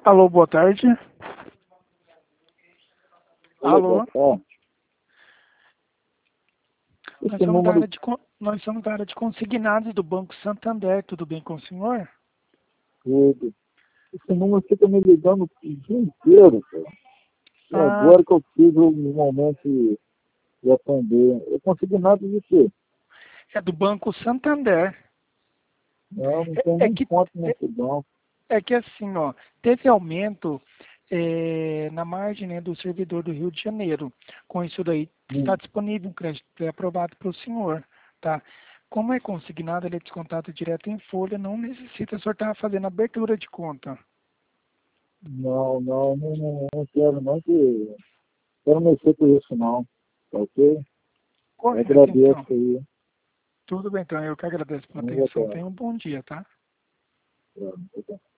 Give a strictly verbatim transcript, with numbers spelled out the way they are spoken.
Alô, boa tarde. Olá, Alô, boa tarde. nós Esse somos da número, área de, con- nós somos da área de consignados do Banco Santander, tudo bem com o senhor? tudo. Esse número fica me ligando o dia inteiro, cara. E Ah, agora que eu tive o momento de, de atender. Eu consegui nada de quê? é do Banco Santander. Não, não É, tenho é nem que, conta é, nesse banco. é que assim, ó, teve aumento é, na margem, né, do servidor do Rio de Janeiro. Com isso daí, está Hum, disponível um crédito pré-aprovado para o senhor, tá? Como é consignado, ele é descontado direto em folha, não necessita o senhor estar fazendo abertura de conta. Não, não, não, não, não quero não que quero mexer com isso não. Tá ok? Eu Correto, agradeço então. aí. Tudo bem, então. Eu que agradeço pela Vamos atenção. voltar. Tenha um bom dia, tá? Tá, tá.